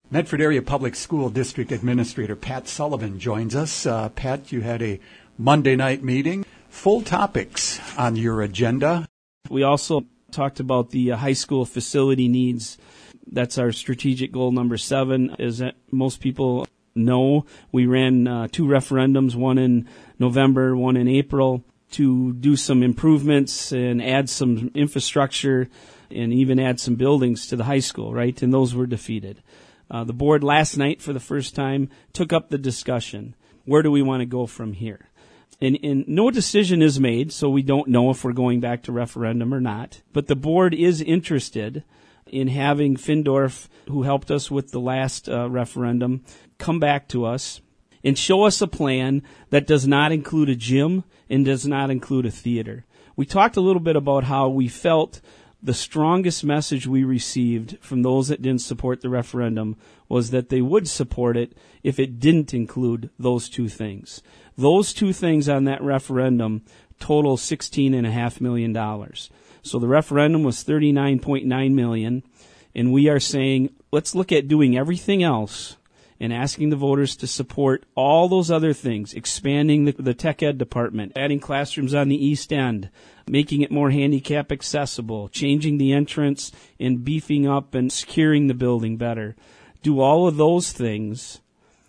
Medford Area Public School District Administrator Pat Sullivan joins us. Pat, you had a Monday night meeting. Full topics on your agenda. We also talked about the high school facility needs. That's our strategic goal number 7. As most people know, we ran 2 referendums, one in November, one in April, to do some improvements and add some infrastructure and even add some buildings to the high school, right? And those were defeated. The board last night, for the first time, took up the discussion. Where do we want to go from here? And no decision is made, so we don't know if we're going back to referendum or not. But the board is interested in having Findorff, who helped us with the last referendum, come back to us and show us a plan that does not include a gym and does not include a theater. We talked a little bit about how we felt the strongest message we received from those that didn't support the referendum was that they would support it if it didn't include those 2 things. Those 2 things on that referendum total $16.5 million. So the referendum was $39.9 million, and we are saying, let's look at doing everything else and asking the voters to support all those other things, expanding the tech ed department, adding classrooms on the east end, making it more handicap accessible, changing the entrance and beefing up and securing the building better. Do all of those things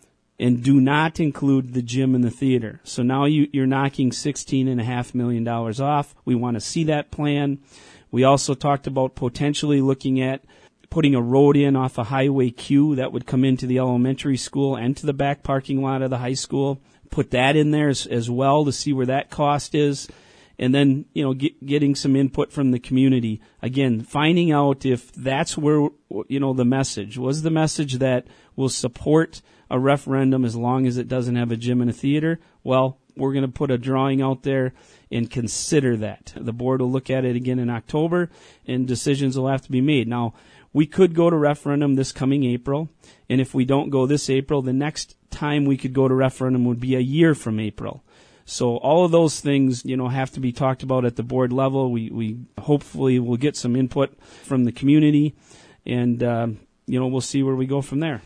and do not include the gym and the theater. So now you're knocking $16.5 million off. We want to see that plan. We also talked about potentially looking at putting a road in off of Highway Q that would come into the elementary school and to the back parking lot of the high school. Put that in there as well to see where that cost is. And then, getting some input from the community. Again, finding out if that's where, the message. Was the message that we'll support a referendum as long as it doesn't have a gym and a theater? Well, we're going to put a drawing out there and consider that. The board will look at it again in October, and decisions will have to be made. Now, we could go to referendum this coming April, and if we don't go this April, the next time we could go to referendum would be a year from April. So all of those things, have to be talked about at the board level. We hopefully will get some input from the community, and, we'll see where we go from there.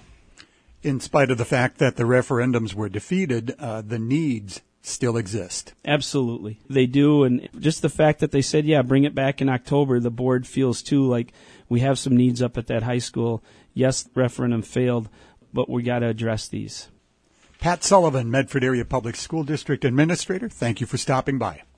In spite of the fact that the referendums were defeated, the needs still exist. Absolutely. They do, and just the fact that they said, bring it back in October, the board feels too like we have some needs up at that high school. Yes, the referendum failed, but we got to address these. Pat Sullivan, Medford Area Public School District Administrator, thank you for stopping by.